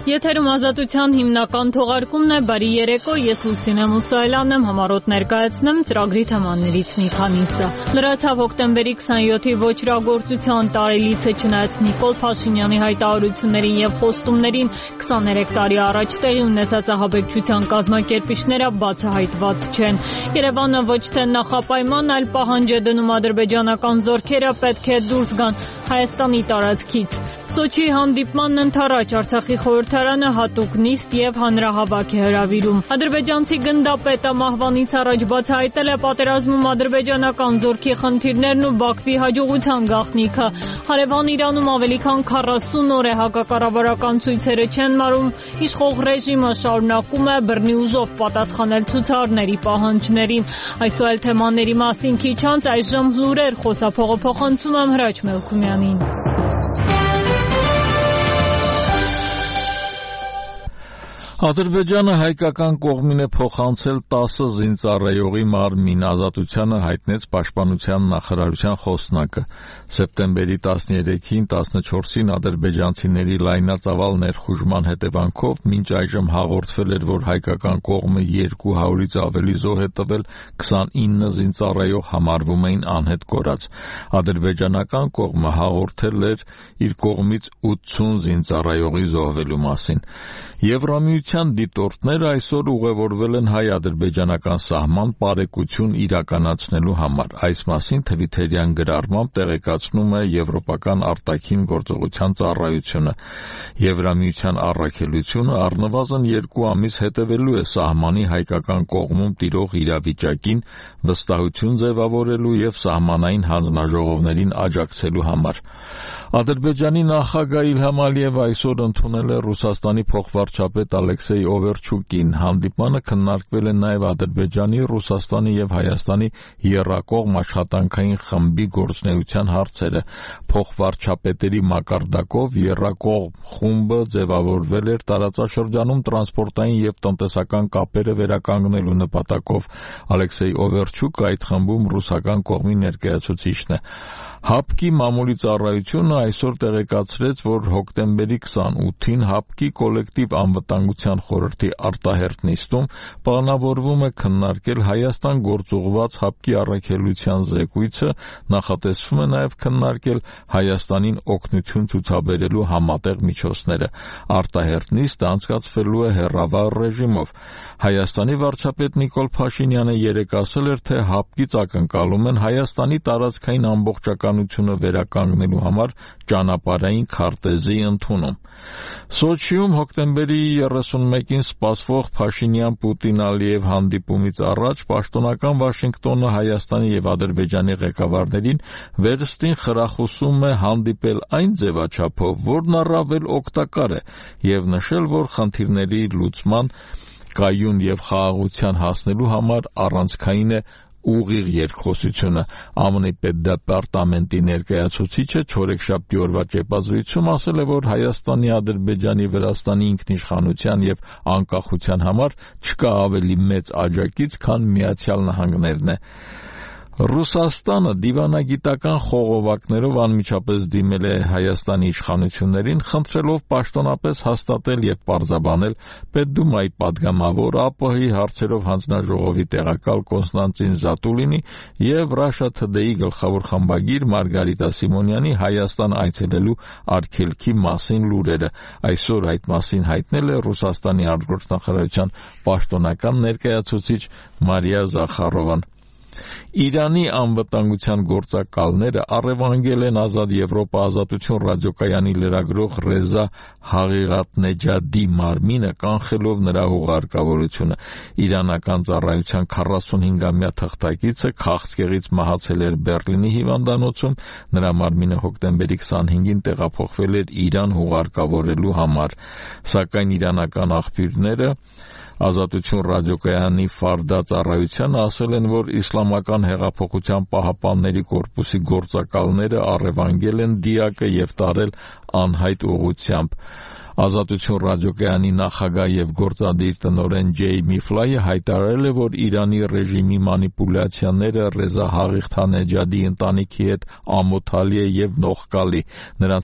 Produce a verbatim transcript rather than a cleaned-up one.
Եթերում ազատության հիմնական թողարկումն է, բարի երեկո, ես Լուսինե Մուսայելյանն եմ, համառոտ ներկայացնեմ ծրագրի թեմաներից մի քանիսը։ Լրացավ հոկտեմբերի քսաներորդ-ի ոճրագործության տարելիցը, չնայած Նիկոլ Փաշինյանի հայտարարություններին եւ խոստումներին քսաներեք տարի առաջ տեղի ունեցած ահաբեկչության կազմակերպիչները բացահայտված չեն։ Երևանը ոչ թե նախապայման, այլ պահանջ է դնում ադրբեջանական զորքերը պետք է դուրս գան Հայաստանի տարածքից։ Սոչիի հանդիպմանն ընդառաջ Արցախի խորհրդարանը հատուկ նիստ եւ հանրահավաք է հրավիրում։ Ադրբեջանցի գնդապետը մահվանից առաջ բացահայտել է պատերազմում ադրբեջանական զորքի խնդիրներն ու Բաքվի հաջողության գաղտնիքը։ Հարևան Իրանում ավելի քան քառասուն օր է հակակառավարական ցույցերը չեն մարում, իշխող ռեժիմը շարունակում է բռնի ուժով պատասխանել ցուցարարների պահանջներին։ Այսօր այլ թեմաների մասին քիչ անց այժմ լուրեր, խոսափողը փոխանցում եմ Հրաչ Մելքումյանին։ Ադրբեջանը հայկական կողմին է փոխանցել տասը զինծառայողի մարմին, ազատությանը հայտնեց Պաշտպանության նախարարության խոսնակը։ Սեպտեմբերի տասներեքին տասնչորսին ադրբեջանցիների լայնածավալ ներխուժման հետևանքով մինչ այժմ հաղորդվել էր, որ հայկական կողմը երկու հարյուրից ավելի զոհ է տվել, քսանինը զինծառայող համարվում էին անհետ կորած։ Ադրբեջանական կողմը հաղորդել էր իր կողմից ութսուն զինծառայողի զոհվելու մասին։ Եվրամիության դիտորդները այսօր ուղևորվել են հայ-ադրբեջանական սահման պարեկություն իրականացնելու համար։ Այս մասին թվիթերյան գրառմամբ տեղեկացնում է Եվրոպական արտաքին գործողության ծառայությունը։ Եվրամիության առաքելությունը առնվազն երկու ամիս հետևելու է սահմանի հայկական կողմում տիրող իրավիճակին, վստահություն ձևավորելու եւ սահմանային հանձնաժողովներին աջակցելու համար։ Ադրբեջանի նախագահ Իլհամ Ալիևը այսօր ընդունել է Ռուսաստանի փոխվարչապետ Ալեքսեյ Օվերչուկին։ Հանդիպանը քննարկվել է նաև Ադրբեջանի, Ռուսաստանի եւ Հայաստանի եռակողմ աշխատանքային խմբի գործունեության հարցերը։ Փոխվարչապետերի մակարդակով եռակողմ խումբը ձևավորվել էր տարածաշրջանում տրանսպորտային եւ տնտեսական կապերը վերականգնելու նպատակով։ Ալեքսեյ Օվերչուկը այդ խմբում ռուսական կողմի ներկայացուցիչն է։ ՀԱՊԿ-ի մամուլի ծառայությունը այսօր տեղեկացրեց, որ հոկտեմբերի քսանութին ՀԱՊԿ-ի կոլեկտիվ անվտանգության խորհրդի արտահերթ նիստում պլանավորվում է քննարկել Հայաստան գործուղված ՀԱՊԿ-ի առաքելության զեկույցը, նախատեսվում է նաև քննարկել Հայաստանին օգնություն ցուցաբերելու համատեղ միջոցները։ Արտահերթ նիստը անցկացվելու է հեռավար ռեժիմով։ Հայաստանի վարչապետ Նիկոլ Փաշինյանը երեկ ասել էր, թե ՀԱՊԿ-ից ակնկալում են Հայաստանի տարածքային ամբողջականությունը վերականգնելու համար ճանապարհային քարտեզի ընդունում։ Սոչիում հոկտեմբերի երեսունմեկին սպասվող Փաշինյան-Պուտին-Ալիև հանդիպումից առաջ պաշտոնական Վաշինգտոնը Հայաստանի եւ Ադրբեջանի ղեկավարներին վերստին խրախուսում է հանդիպել այն ձևաչափով, որն առավել օգտակար է, եւ նշել, որ խնդիրների լուծման կայուն եւ խաղաղության հասնելու համար առանցքային է ուղիղ երկխոսությունը։ ԱՄՆ-ի պետդեպարտամենտի ներկայացուցիչը չորեքշաբթի օրվա ճեպազրույցում ասել է, որ Հայաստանի, Ադրբեջանի, Վրաստանի ինքնիշխանության եւ անկախության համար չկա ավելի մեծ աջակից, քան Միացյալ Նահանգներն է։ Ռուսաստանը դիվանագիտական խողովակներով անմիջապես դիմել է Հայաստանի իշխանություններին, խնդրելով պաշտոնապես հաստատել եւ պարզաբանել Պետդումայի падգամավոր ԱՊՀ-ի հարցերով հանձնաժողովի տեղակալ Կոնստանտին Զատուլինի եւ Russia Today-ի գլխավոր խմբագիր Մարգարիտա Սիմոնյանի Հայաստան այցելելու արգելքի մասին լուրերը։ Այսօր այդ մասին հայտնել է Ռուսաստանի արտգործնախարարության պաշտոնական ներկայացուցիչ Մարիա Զախարովան։ Իրանի անվտանգության գործակալները առևանգել են Ազատ Եվրոպա ազատություն ռադիոկայանի լրագրող Ռեզա Հաղիղաթնեջադի մարմինը, կանխելով նրա հուղարկավորությունը։ Իրանական ծառայության քառասունհինգամյա թղթակիցը քաղցկեղից մահացել էր Բեռլինի հիվանդանոցում, նրա մարմինը հոկտեմբերի քսանհինգին տեղափոխվել էր Իրան հուղարկավորելու համար, սակայն իրանական աղբյուրները Ազատություն ռադիոկայանի Ֆարդա ծառայությանը ասել են, որ Իսլամական հեղափոխության պահապանների կորպուսի գործակալները առևանգել են դիակը եւ տարել անհայտ ուղղությամբ։ Ազատություն ռադիոկայանի նախագահ եւ գործադիր տնօրեն Ջեյմի Ֆլայը հայտարարել է, որ Իրանի ռեժիմի մանիպուլյացիաները Ռեզա Հաղիղաթնեջադի ընտանիքի հետ ամոթալի է եւ նողկալի։ Նրանց